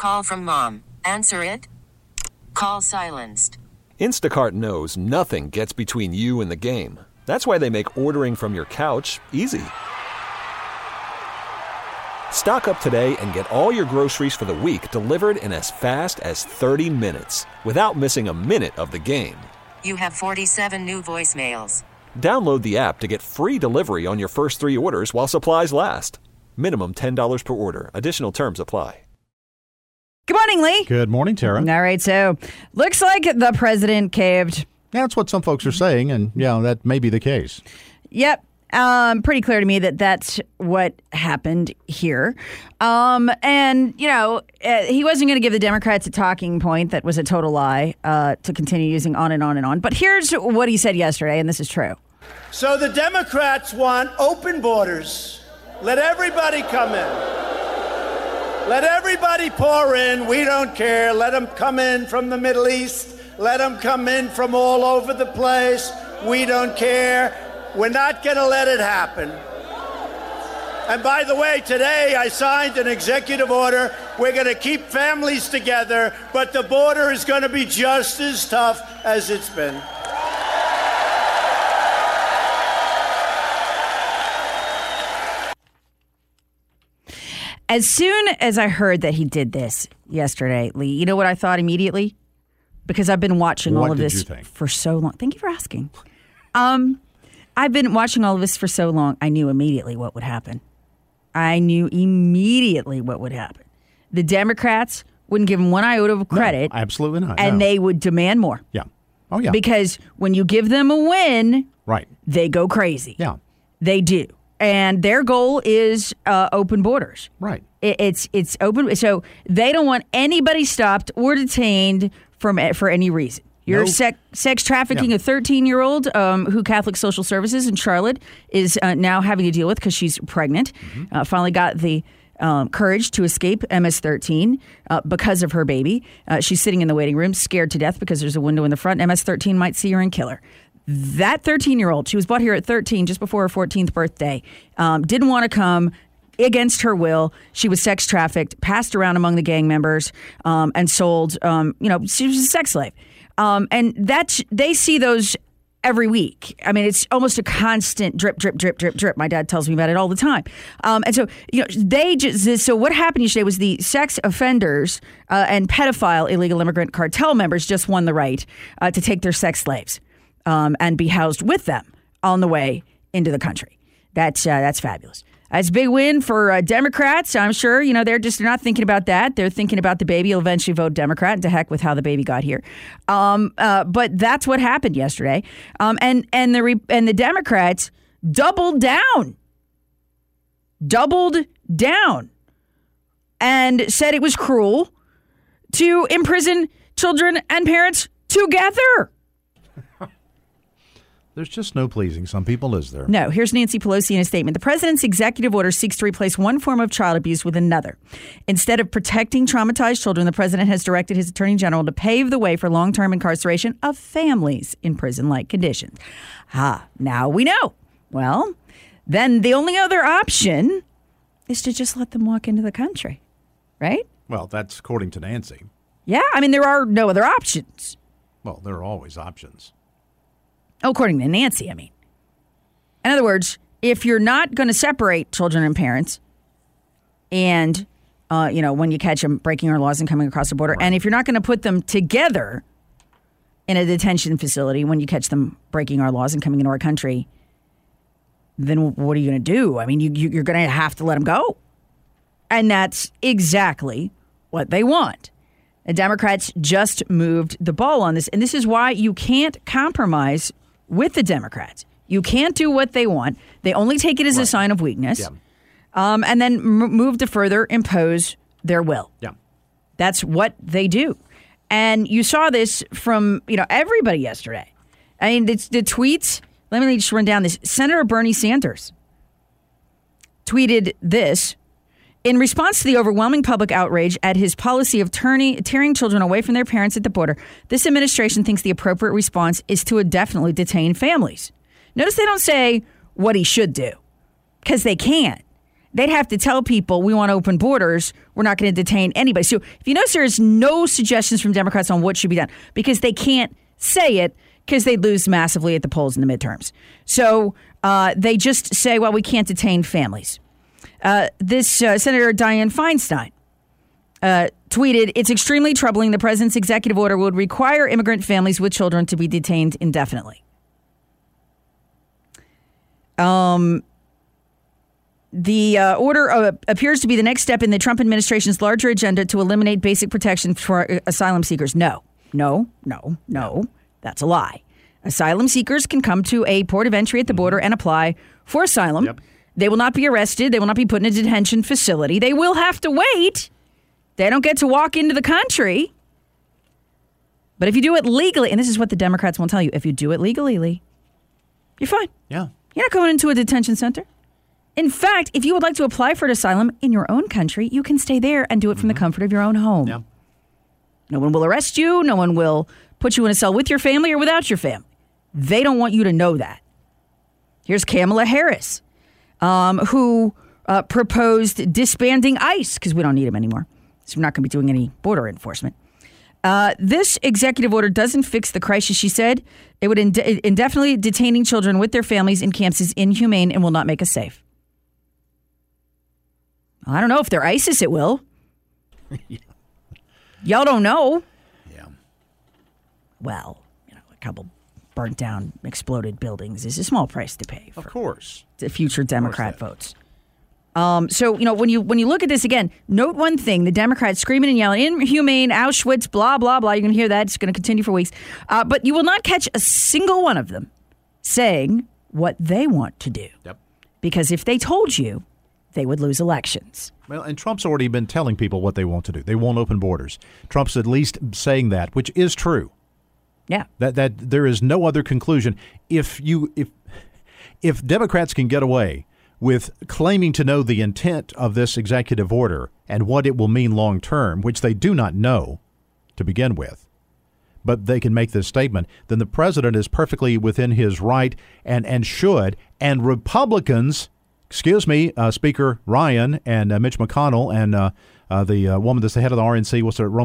Call from mom. Answer it. Call silenced. Instacart knows nothing gets between you and the game. That's why they make ordering from your couch easy. Stock up today and get all your groceries for the week delivered in as fast as 30 minutes without missing a minute of the game. You have 47 new voicemails. Download the app to get free delivery on your first 3 orders while supplies last. Minimum $10 per order. Additional terms apply. Good morning, Lee. Good morning, Tara. All right, so looks like the president caved. That's what some folks are saying, and yeah, that may be the case. Yep. Pretty clear to me that that's what happened here. And, you know, he wasn't going to give the Democrats a talking point that was a total lie to continue using on and on and on. But here's what he said yesterday, and this is true. So the Democrats want open borders. Let everybody come in. Let everybody pour in. We don't care. Let them come in from the Middle East. Let them come in from all over the place. We don't care. We're not going to let it happen. And by the way, today I signed an executive order. We're going to keep families together, but the border is going to be just as tough as it's been. As soon as I heard that he did this yesterday, Lee, you know what I thought immediately? Because I've been watching all of this for so long. Thank you for asking. I've been watching all of this for so long, I knew immediately what would happen. The Democrats wouldn't give him one iota of credit. No, absolutely not. And they would demand more. Yeah. Oh, yeah. Because when you give them a win, right, they go crazy. Yeah. They do. And their goal is open borders. Right. It's open. So they don't want anybody stopped or detained for any reason. You're sex trafficking a 13-year-old who Catholic Social Services in Charlotte is now having to deal with because she's pregnant. Finally got the courage to escape MS-13 because of her baby. She's sitting in the waiting room, scared to death because there's a window in the front. MS-13 might see her and kill her. That 13-year-old, she was brought here at 13 just before her 14th birthday, didn't want to come against her will. She was sex trafficked, passed around among the gang members, and sold. She was a sex slave. And they see those every week. I mean, it's almost a constant drip, drip, drip, drip, drip. My dad tells me about it all the time. And so, so what happened yesterday was the sex offenders and pedophile illegal immigrant cartel members just won the right to take their sex slaves and be housed with them on the way into the country. That's fabulous. It's a big win for Democrats. I'm sure, they're not thinking about that. They're thinking about the baby. You'll eventually vote Democrat, and to heck with how the baby got here. But that's what happened yesterday. And the Democrats doubled down and said it was cruel to imprison children and parents together. There's just no pleasing some people, is there? No. Here's Nancy Pelosi in a statement. The president's executive order seeks to replace one form of child abuse with another. Instead of protecting traumatized children, the president has directed his attorney general to pave the way for long-term incarceration of families in prison-like conditions. Now we know. Well, then the only other option is to just let them walk into the country, right? Well, that's according to Nancy. Yeah. I mean, there are no other options. Well, there are always options. According to Nancy, I mean. In other words, if you're not going to separate children and parents and, when you catch them breaking our laws and coming across the border, right, and if you're not going to put them together in a detention facility when you catch them breaking our laws and coming into our country, then what are you going to do? I mean, you're going to have to let them go. And that's exactly what they want. The Democrats just moved the ball on this. And this is why you can't compromise with the Democrats. You can't do what they want. They only take it as a sign of weakness. Yeah. And then move to further impose their will. Yeah. That's what they do. And you saw this from, everybody yesterday. I mean, the tweets, let me just run down this. Senator Bernie Sanders tweeted this. In response to the overwhelming public outrage at his policy of tearing children away from their parents at the border, this administration thinks the appropriate response is to indefinitely detain families. Notice they don't say what he should do, because they can't. they'd have to tell people we want open borders. We're not going to detain anybody. So if you notice, there's no suggestions from Democrats on what should be done because they can't say it because they'd lose massively at the polls in the midterms. So they just say, well, we can't detain families. This Senator Dianne Feinstein tweeted, it's extremely troubling. The president's executive order would require immigrant families with children to be detained indefinitely. The order appears to be the next step in the Trump administration's larger agenda to eliminate basic protection for asylum seekers. No. That's a lie. Asylum seekers can come to a port of entry at the border and apply for asylum. Yep. They will not be arrested. They will not be put in a detention facility. They will have to wait. They don't get to walk into the country. But if you do it legally, and this is what the Democrats won't tell you, if you do it legally, Lee, you're fine. Yeah. You're not going into a detention center. In fact, if you would like to apply for asylum in your own country, you can stay there and do it from the comfort of your own home. Yeah. No one will arrest you. No one will put you in a cell with your family or without your family. They don't want you to know that. Here's Kamala Harris, who proposed disbanding ICE because we don't need them anymore. So we're not going to be doing any border enforcement. This executive order doesn't fix the crisis, she said. It would indefinitely detaining children with their families in camps is inhumane and will not make us safe. I don't know. If they're ISIS, it will. Yeah. Y'all don't know. Yeah. Well, a couple burnt down, exploded buildings is a small price to pay for Of course. the future Democrat votes. So, when you look at this again, note one thing, the Democrats screaming and yelling, inhumane, Auschwitz, blah, blah, blah. You're going to hear that. It's going to continue for weeks. But you will not catch a single one of them saying what they want to do. Yep. Because if they told you, they would lose elections. Well, and Trump's already been telling people what they want to do. They want open borders. Trump's at least saying that, which is true. Yeah. That there is no other conclusion. If Democrats can get away with claiming to know the intent of this executive order and what it will mean long term, which they do not know to begin with, but they can make this statement, then the president is perfectly within his right and should. And Republicans, Speaker Ryan and Mitch McConnell and the woman that's the head of the RNC, what's her,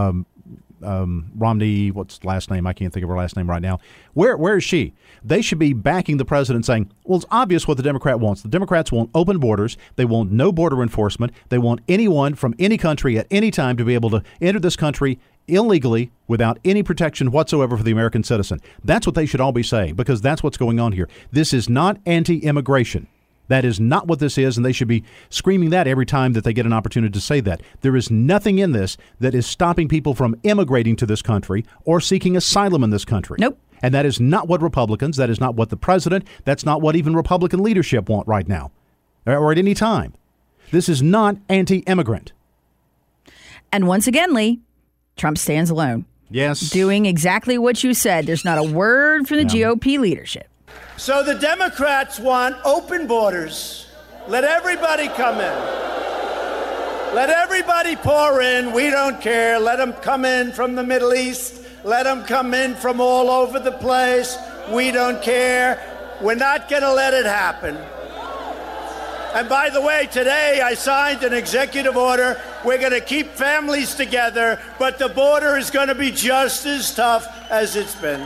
Romney, what's last name? I can't think of her last name right now. Where is she? They should be backing the president saying, well, it's obvious what the Democrat wants. The Democrats want open borders. They want no border enforcement. They want anyone from any country at any time to be able to enter this country illegally without any protection whatsoever for the American citizen. That's what they should all be saying, because that's what's going on here. This is not anti-immigration. That is not what this is, and they should be screaming that every time that they get an opportunity to say that. There is nothing in this that is stopping people from immigrating to this country or seeking asylum in this country. Nope. And that is not what Republicans, that is not what the president, that's not what even Republican leadership want right now or at any time. This is not anti-immigrant. And once again, Lee, Trump stands alone. Yes. Doing exactly what you said. There's not a word from the GOP leadership. So the Democrats want open borders. Let everybody come in. Let everybody pour in. We don't care. Let them come in from the Middle East. Let them come in from all over the place. We don't care. We're not going to let it happen. And by the way, today I signed an executive order. We're going to keep families together, but the border is going to be just as tough as it's been.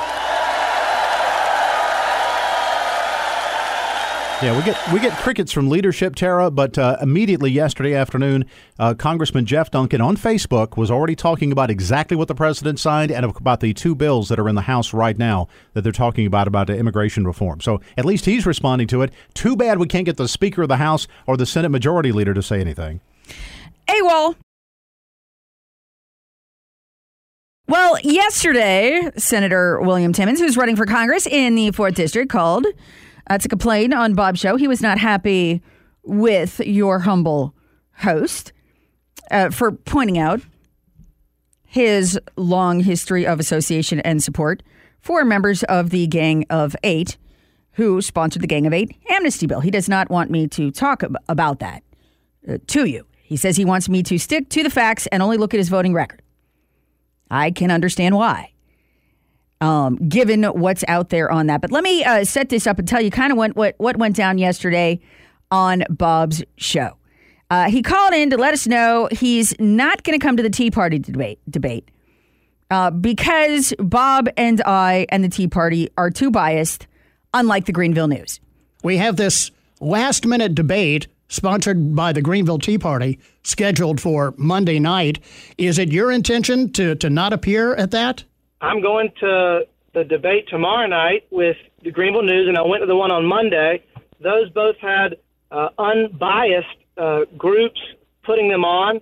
Yeah, we get crickets from leadership, Tara, but immediately yesterday afternoon, Congressman Jeff Duncan on Facebook was already talking about exactly what the president signed and about the two bills that are in the House right now that they're talking about immigration reform. So at least he's responding to it. Too bad we can't get the Speaker of the House or the Senate Majority Leader to say anything. AWOL. Well, yesterday, Senator William Timmons, who's running for Congress in the 4th District, called to complain on Bob's show. He was not happy with your humble host for pointing out his long history of association and support for members of the Gang of Eight who sponsored the Gang of Eight amnesty bill. He does not want me to talk about that to you. He says he wants me to stick to the facts and only look at his voting record. I can understand why. Given what's out there on that. But let me set this up and tell you kind of what went down yesterday on Bob's show. He called in to let us know he's not going to come to the Tea Party debate because Bob and I and the Tea Party are too biased, unlike the Greenville News. We have this last-minute debate sponsored by the Greenville Tea Party scheduled for Monday night. Is it your intention to not appear at that? I'm going to the debate tomorrow night with the Greenville News, and I went to the one on Monday. Those both had unbiased groups putting them on.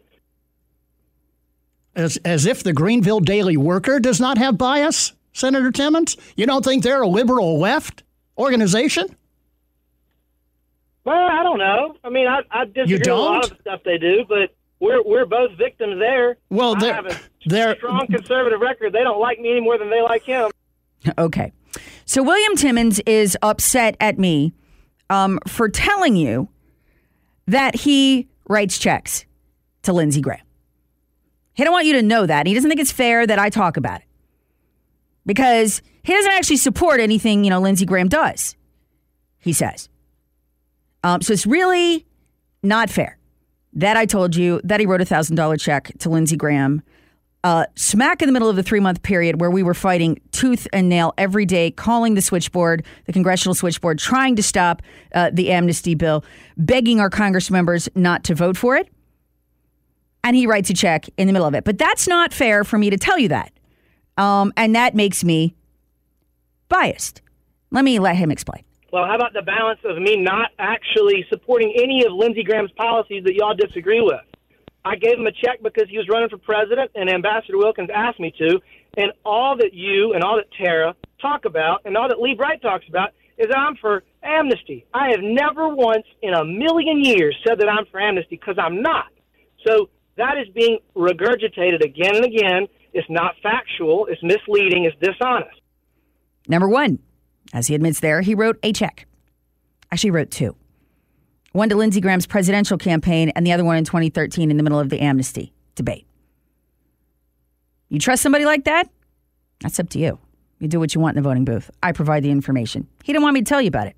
As if the Greenville Daily Worker does not have bias, Senator Timmons? You don't think they're a liberal left organization? Well, I don't know. I mean, I disagree with a lot of the stuff they do, but we're both victims there. Well, I have a strong conservative record. They don't like me any more than they like him. Okay. So William Timmons is upset at me for telling you that he writes checks to Lindsey Graham. He don't want you to know that. He doesn't think it's fair that I talk about it because he doesn't actually support anything, Lindsey Graham does, he says. So it's really not fair that I told you that he wrote a $1,000 check to Lindsey Graham smack in the middle of the 3-month period where we were fighting tooth and nail every day, calling the switchboard, the congressional switchboard, trying to stop the amnesty bill, begging our Congress members not to vote for it. And he writes a check in the middle of it. But that's not fair for me to tell you that. And that makes me biased. Let him explain. Well, how about the balance of me not actually supporting any of Lindsey Graham's policies that y'all disagree with? I gave him a check because he was running for president, and Ambassador Wilkins asked me to. And all that you and all that Tara talk about and all that Lee Bright talks about is that I'm for amnesty. I have never once in a million years said that I'm for amnesty because I'm not. So that is being regurgitated again and again. It's not factual. It's misleading. It's dishonest. Number one, as he admits there, he wrote a check. Actually, he wrote two. One to Lindsey Graham's presidential campaign and the other one in 2013 in the middle of the amnesty debate. You trust somebody like that? That's up to you. You do what you want in the voting booth. I provide the information. He didn't want me to tell you about it.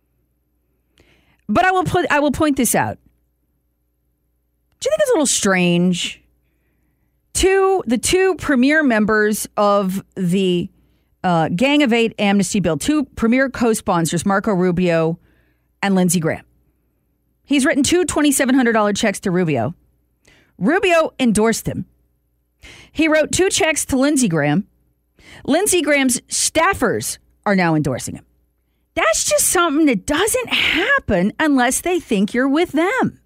But I will point this out. Do you think it's a little strange? The two premier members of the Gang of Eight amnesty bill, two premier co-sponsors, Marco Rubio and Lindsey Graham. He's written two $2,700 checks to Rubio. Rubio endorsed him. He wrote two checks to Lindsey Graham. Lindsey Graham's staffers are now endorsing him. That's just something that doesn't happen unless they think you're with them.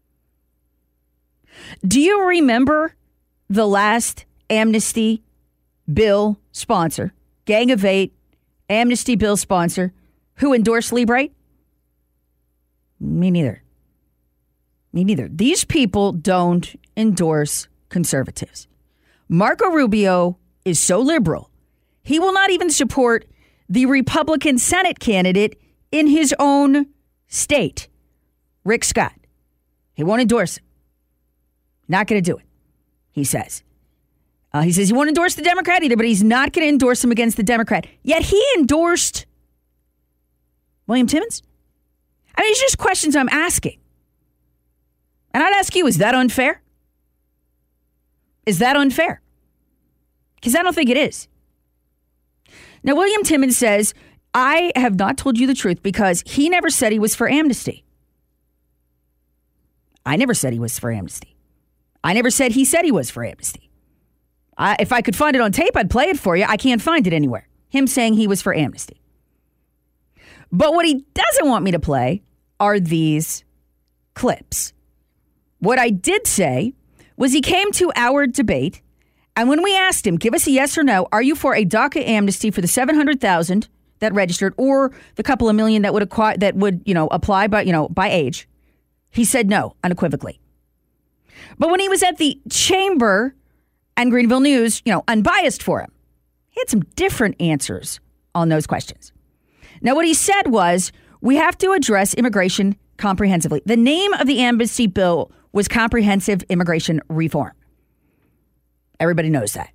Do you remember the last amnesty bill sponsor, Gang of Eight amnesty bill sponsor, who endorsed Lee Bright? Me neither. These people don't endorse conservatives. Marco Rubio is so liberal, he will not even support the Republican Senate candidate in his own state, Rick Scott. He won't endorse him. Not going to do it, he says. He says he won't endorse the Democrat either, but he's not going to endorse him against the Democrat. Yet he endorsed William Timmons? I mean, it's just questions I'm asking. And I'd ask you, is that unfair? Is that unfair? Because I don't think it is. Now, William Timmons says, I have not told you the truth because he never said he was for amnesty. I never said he was for amnesty. I never said he said he was for amnesty. If I could find it on tape, I'd play it for you. I can't find it anywhere. Him saying he was for amnesty. But what he doesn't want me to play are these clips. What I did say was he came to our debate, and when we asked him, give us a yes or no, are you for a DACA amnesty for the 700,000 that registered or the couple of million that would apply by age? He said no, unequivocally. But when he was at the Chamber and Greenville News, unbiased for him, he had some different answers on those questions. Now, what he said was, we have to address immigration comprehensively. The name of the amnesty bill was Comprehensive Immigration Reform. Everybody knows that.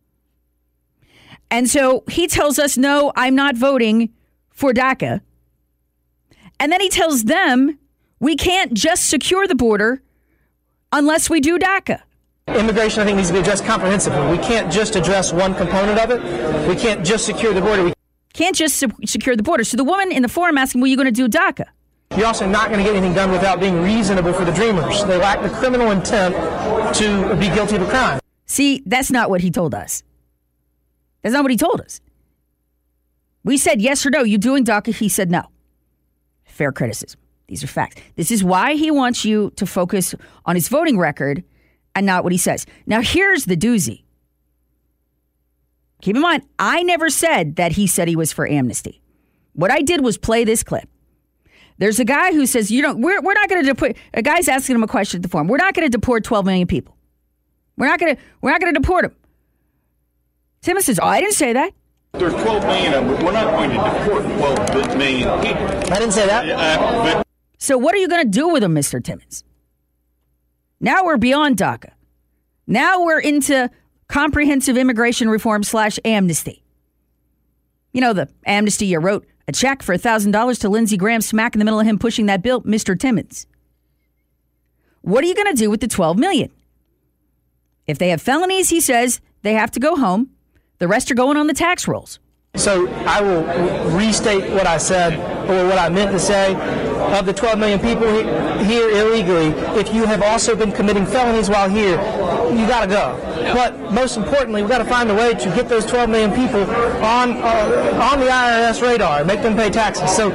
And so he tells us, no, I'm not voting for DACA. And then he tells them, We can't just secure the border unless we do DACA. Immigration, I think, needs to be addressed comprehensively. We can't just address one component of it. We can't just secure the border. Can't just secure the border. So the woman in the forum asking, well, are you going to do DACA? You're also not going to get anything done without being reasonable for the dreamers. They lack the criminal intent to be guilty of a crime. See, that's not what he told us. That's not what he told us. We said yes or no, you doing DACA? He said no. Fair criticism. These are facts. This is why he wants you to focus on his voting record and not what he says. Now, here's the doozy. Keep in mind, I never said that he said he was for amnesty. What I did was play this clip. There's a guy who says, we're not going to deport. A guy's asking him a question at the forum. We're not going to deport 12 million people. We're not going to deport them. Timmons says, I didn't say that. There's 12 million of them. We're not going to deport 12 million people. I didn't say that. So what are you going to do with them, Mr. Timmons? Now we're beyond DACA. Now we're into comprehensive immigration reform / amnesty. You know, the amnesty you wrote a check for $1,000 to Lindsey Graham smack in the middle of him pushing that bill, Mr. Timmons. What are you going to do with the 12 million? If they have felonies, he says, they have to go home. The rest are going on the tax rolls. So I will restate what I said, or what I meant to say. Of the 12 million people here illegally, if you have also been committing felonies while here, you got to go. But most importantly, we've got to find a way to get those 12 million people on the IRS radar, make them pay taxes. So,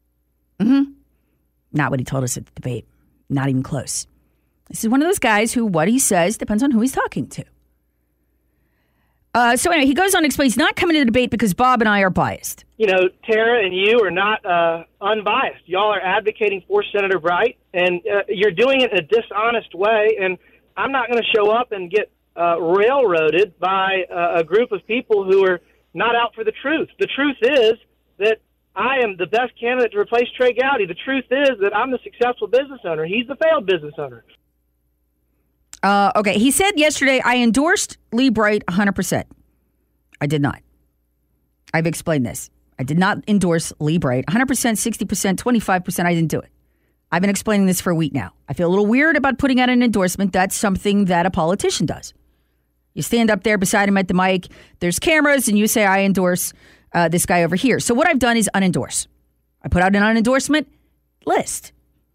Not what he told us at the debate. Not even close. This is one of those guys who what he says depends on who he's talking to. So anyway, he goes on to explain he's not coming to the debate because Bob and I are biased. You know, Tara and you are not unbiased. Y'all are advocating for Senator Bright, and you're doing it in a dishonest way. And I'm not going to show up and get railroaded by a group of people who are not out for the truth. The truth is that I am the best candidate to replace Trey Gowdy. The truth is that I'm the successful business owner. He's the failed business owner. Okay, he said yesterday, I endorsed Lee Bright 100%. I did not. I've explained this. I did not endorse Lee Bright 100%, 60%, 25%. I didn't do it. I've been explaining this for a week now. I feel a little weird about putting out an endorsement. That's something that a politician does. You stand up there beside him at the mic, there's cameras, and you say, I endorse this guy over here. So what I've done is unendorse. I put out an unendorsement list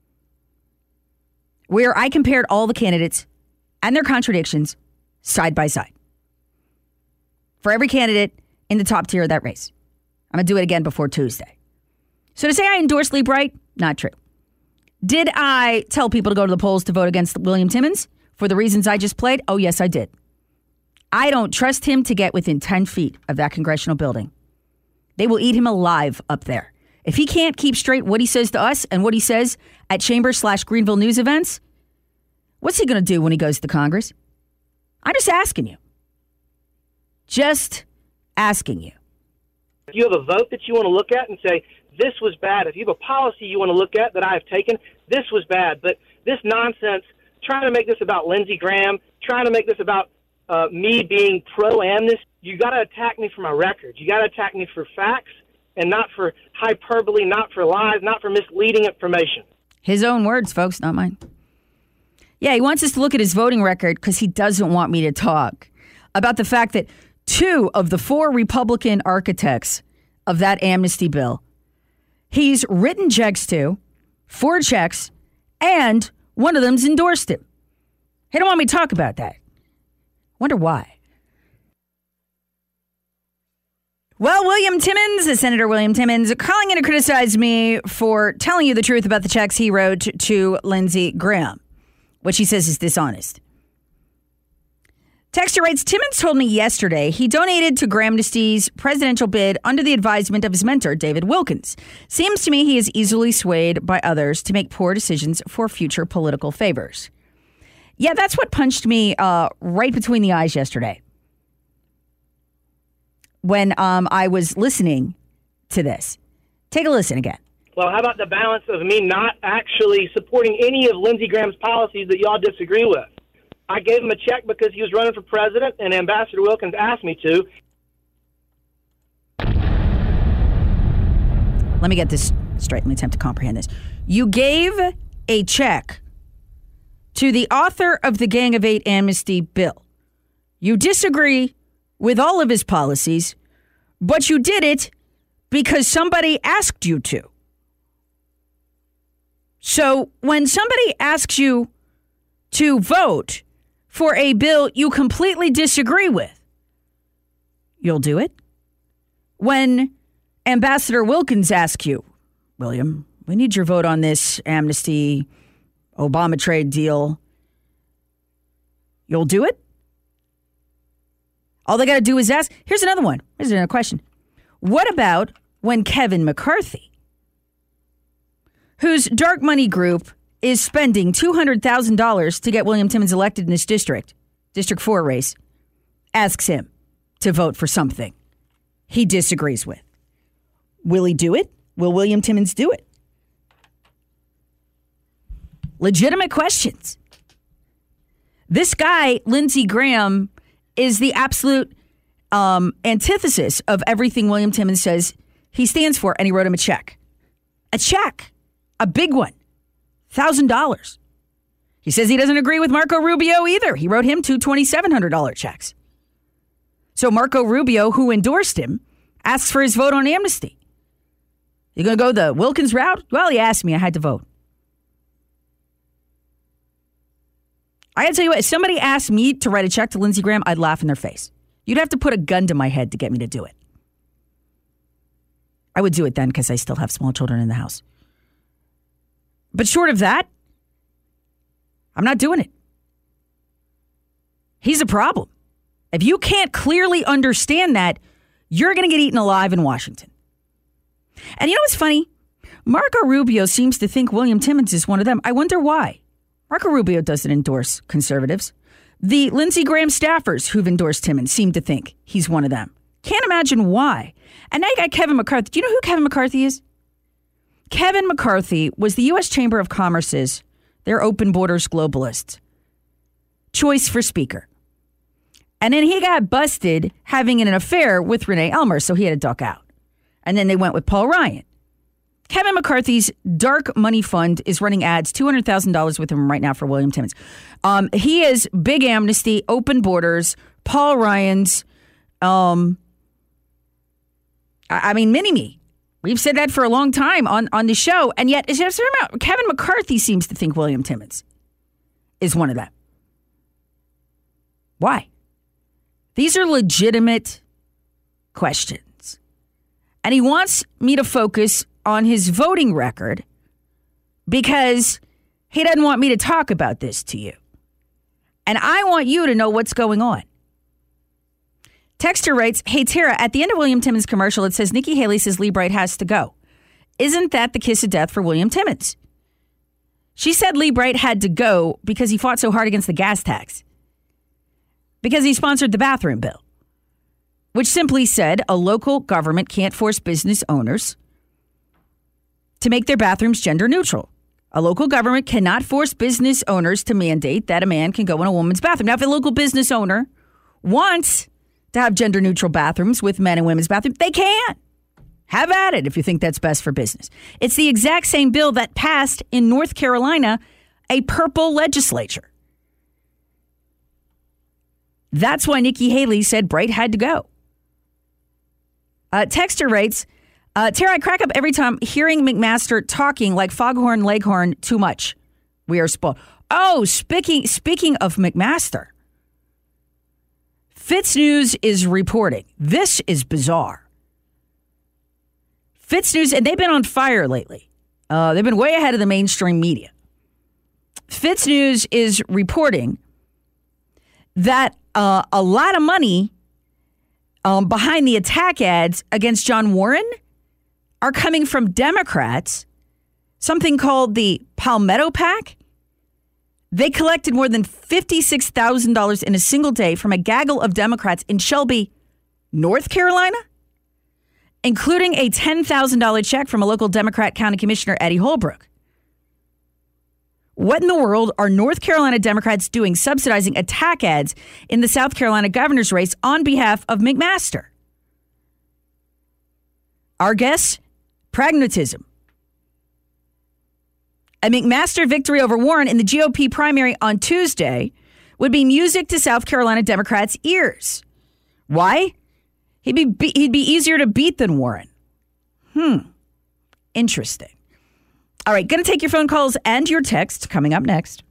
where I compared all the candidates and their contradictions side by side for every candidate in the top tier of that race. I'm going to do it again before Tuesday. So to say I endorsed Lee Bright, not true. Did I tell people to go to the polls to vote against William Timmons for the reasons I just played? Oh, yes, I did. I don't trust him to get within 10 feet of that congressional building. They will eat him alive up there. If he can't keep straight what he says to us and what he says at Chamber/Greenville news events, what's he going to do when he goes to Congress? I'm just asking you. Just asking you. If you have a vote that you want to look at and say, this was bad. If you have a policy you want to look at that I have taken, this was bad. But this nonsense, trying to make this about Lindsey Graham, trying to make this about me being pro-amnesty, you got to attack me for my record. You got to attack me for facts and not for hyperbole, not for lies, not for misleading information. His own words, folks, not mine. Yeah, he wants us to look at his voting record because he doesn't want me to talk about the fact that 2 of the 4 Republican architects of that amnesty bill, he's written checks to, 4 checks, and one of them's endorsed him. He don't want me to talk about that. Wonder why. Well, Senator William Timmons, calling in to criticize me for telling you the truth about the checks he wrote to Lindsey Graham, which he says is dishonest. Texter writes, Timmons told me yesterday he donated to Grahamnesty's presidential bid under the advisement of his mentor, David Wilkins. Seems to me he is easily swayed by others to make poor decisions for future political favors. Yeah, that's what punched me right between the eyes yesterday when I was listening to this. Take a listen again. Well, how about the balance of me not actually supporting any of Lindsey Graham's policies that y'all disagree with? I gave him a check because he was running for president, and Ambassador Wilkins asked me to. Let me get this straight. Let me attempt to comprehend this. You gave a check to the author of the Gang of Eight amnesty bill. You disagree with all of his policies, but you did it because somebody asked you to. So when somebody asks you to vote for a bill you completely disagree with, you'll do it. When Ambassador Wilkins asks you, William, we need your vote on this amnesty Obama trade deal, you'll do it? All they got to do is ask. Here's another one. Here's another question. What about when Kevin McCarthy, whose dark money group is spending $200,000 to get William Timmons elected in this District 4 race, asks him to vote for something he disagrees with? Will he do it? Will William Timmons do it? Legitimate questions. This guy, Lindsey Graham, is the absolute antithesis of everything William Timmons says he stands for, and he wrote him a check. A check. A big one. $1,000. He says he doesn't agree with Marco Rubio either. He wrote him two $2,700 checks. So Marco Rubio, who endorsed him, asks for his vote on amnesty. You going to go the Wilkins route? Well, he asked me. I had to vote. I got to tell you what, if somebody asked me to write a check to Lindsey Graham, I'd laugh in their face. You'd have to put a gun to my head to get me to do it. I would do it then because I still have small children in the house. But short of that, I'm not doing it. He's a problem. If you can't clearly understand that, you're going to get eaten alive in Washington. And you know what's funny? Marco Rubio seems to think William Timmons is one of them. I wonder why. Marco Rubio doesn't endorse conservatives. The Lindsey Graham staffers who've endorsed Timmons seem to think he's one of them. Can't imagine why. And now you got Kevin McCarthy. Do you know who Kevin McCarthy is? Kevin McCarthy was the U.S. Chamber of Commerce's, their open borders globalists, choice for speaker. And then he got busted having an affair with Renee Elmer, so he had to duck out. And then they went with Paul Ryan. Kevin McCarthy's dark money fund is running ads, $200,000 with him right now for William Timmons. He is big amnesty, open borders, Paul Ryan's, mini-me. We've said that for a long time on the show. And yet, Kevin McCarthy seems to think William Timmons is one of them. Why? These are legitimate questions. And he wants me to focus on his voting record because he doesn't want me to talk about this to you. And I want you to know what's going on. Texter writes, hey, Tara, at the end of William Timmons' commercial, it says Nikki Haley says Lee Bright has to go. Isn't that the kiss of death for William Timmons? She said Lee Bright had to go because he fought so hard against the gas tax. Because he sponsored the bathroom bill, which simply said a local government can't force business owners to make their bathrooms gender neutral. A local government cannot force business owners to mandate that a man can go in a woman's bathroom. Now, if a local business owner wants to have gender neutral bathrooms with men and women's bathrooms, they can. Have at it if you think that's best for business. It's the exact same bill that passed in North Carolina, a purple legislature. That's why Nikki Haley said Bright had to go. Texter writes, Tara, I crack up every time hearing McMaster talking like Foghorn Leghorn too much. We are spoiled. Oh, speaking of McMaster, FITSNews is reporting. This is bizarre. FITSNews, and they've been on fire lately. They've been way ahead of the mainstream media. FITSNews is reporting that a lot of money behind the attack ads against John Warren are coming from Democrats, something called the Palmetto PAC. They collected more than $56,000 in a single day from a gaggle of Democrats in Shelby, North Carolina, including a $10,000 check from a local Democrat County Commissioner, Eddie Holbrook. What in the world are North Carolina Democrats doing subsidizing attack ads in the South Carolina governor's race on behalf of McMaster? Our guess? Pragmatism. A McMaster victory over Warren in the GOP primary on Tuesday would be music to South Carolina Democrats' ears. Why? He'd be easier to beat than Warren. Interesting. All right, going to take your phone calls and your texts coming up next.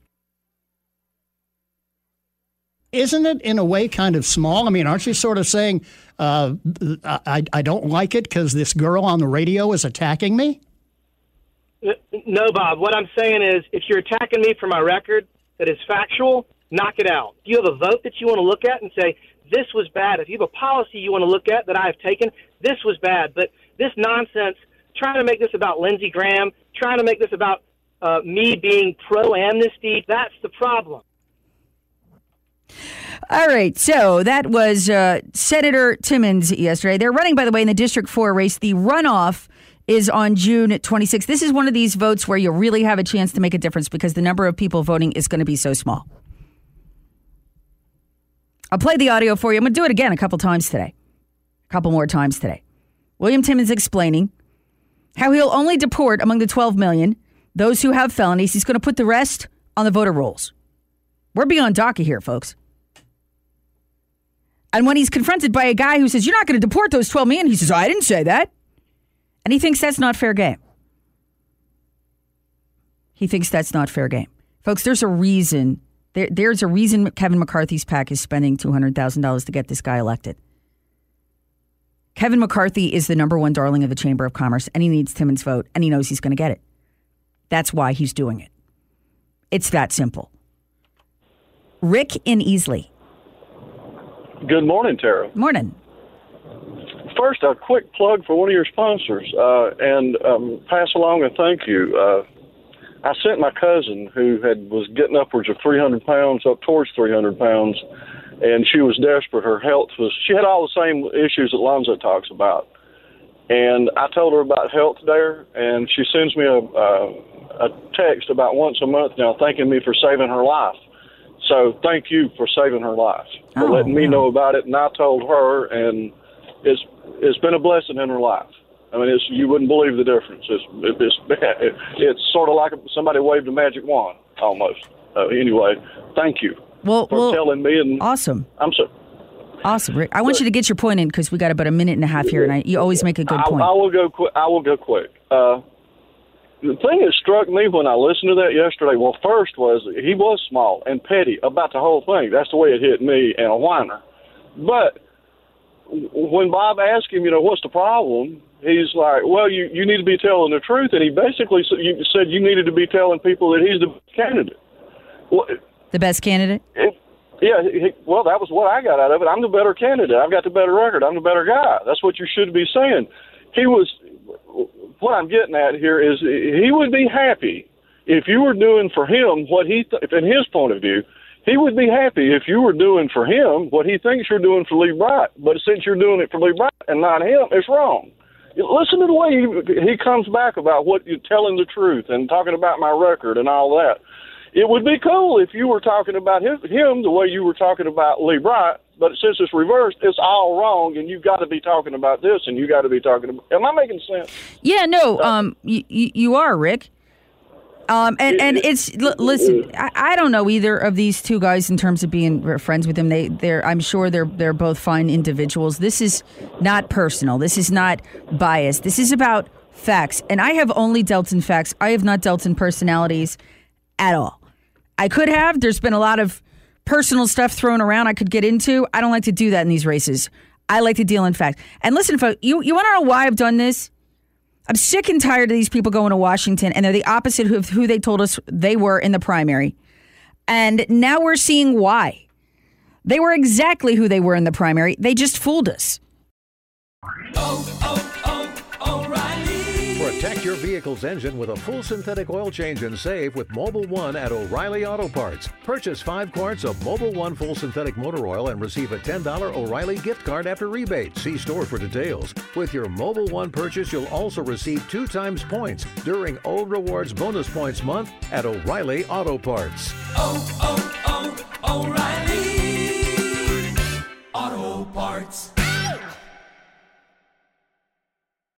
Isn't it in a way kind of small? I mean, aren't you sort of saying, I don't like it because this girl on the radio is attacking me? No, Bob. What I'm saying is, if you're attacking me for my record that is factual, knock it out. Do you have a vote that you want to look at and say, this was bad? If you have a policy you want to look at that I have taken, this was bad. But this nonsense, trying to make this about Lindsey Graham, trying to make this about me being pro-amnesty, that's the problem. All right, so that was Senator Timmons yesterday. They're running, by the way, in the District 4 race. The runoff is on June 26th. This is one of these votes where you really have a chance to make a difference because the number of people voting is going to be so small. I'll play the audio for you. I'm going to do it again a couple more times today. William Timmons explaining how he'll only deport among the 12 million those who have felonies. He's going to put the rest on the voter rolls. We're beyond DACA here, folks. And when he's confronted by a guy who says, you're not going to deport those 12 million, he says, I didn't say that. And he thinks that's not fair game. Folks, there's a reason. There's a reason Kevin McCarthy's PAC is spending $200,000 to get this guy elected. Kevin McCarthy is the number one darling of the Chamber of Commerce, and he needs Timmons' vote, and he knows he's going to get it. That's why he's doing it. It's that simple. Rick in Easley. Good morning, Tara. Morning. First, a quick plug for one of your sponsors, and pass along a thank you. I sent my cousin, who was getting upwards of 300 pounds, up towards 300 pounds, and she was desperate. Her health she had all the same issues that Lonzo talks about. And I told her about health there, and she sends me a text about once a month now thanking me for saving her life. So thank you for saving her life, for letting me know about it. And I told her, and it's been a blessing in her life. I mean, you wouldn't believe the difference. It's sort of like somebody waved a magic wand, almost. Anyway, thank you for telling me. And awesome. I'm sorry. Awesome, Rick. I want you to get your point in because we got about a minute and a half here, and you always make a good point. I will go quick. The thing that struck me when I listened to that yesterday, well, first was he was small and petty about the whole thing. That's the way it hit me, and a whiner. But when Bob asked him, what's the problem, he's like, well, you need to be telling the truth. And he basically said you needed to be telling people that he's the candidate. Well, the best candidate? Well, that was what I got out of it. I'm the better candidate. I've got the better record. I'm the better guy. That's what you should be saying. What I'm getting at here is he would be happy if you were doing for him what in his point of view, he would be happy if you were doing for him what he thinks you're doing for Lee Bright. But since you're doing it for Lee Bright and not him, it's wrong. Listen to the way he comes back about what you're telling the truth and talking about my record and all that. It would be cool if you were talking about him the way you were talking about Lee Bright, but since it's reversed, it's all wrong, and you've got to be talking about this, and you got to be talking about... Am I making sense? Yeah, no, you are, Rick. And it's... Listen, I don't know either of these two guys in terms of being friends with him. I'm sure they're both fine individuals. This is not personal. This is not biased. This is about facts, and I have only dealt in facts. I have not dealt in personalities at all. I could have. There's been a lot of personal stuff thrown around I could get into. I don't like to do that in these races. I like to deal in fact. And listen, folks, you want to know why I've done this? I'm sick and tired of these people going to Washington, and they're the opposite of who they told us they were in the primary. And now we're seeing why. They were exactly who they were in the primary. They just fooled us. Protect your vehicle's engine with a full synthetic oil change and save with Mobil 1 at O'Reilly Auto Parts. Purchase 5 quarts of Mobil 1 full synthetic motor oil and receive a $10 O'Reilly gift card after rebate. See store for details. With your Mobil 1 purchase, you'll also receive 2 times points during O Rewards Bonus Points Month at O'Reilly Auto Parts. O'Reilly Auto Parts.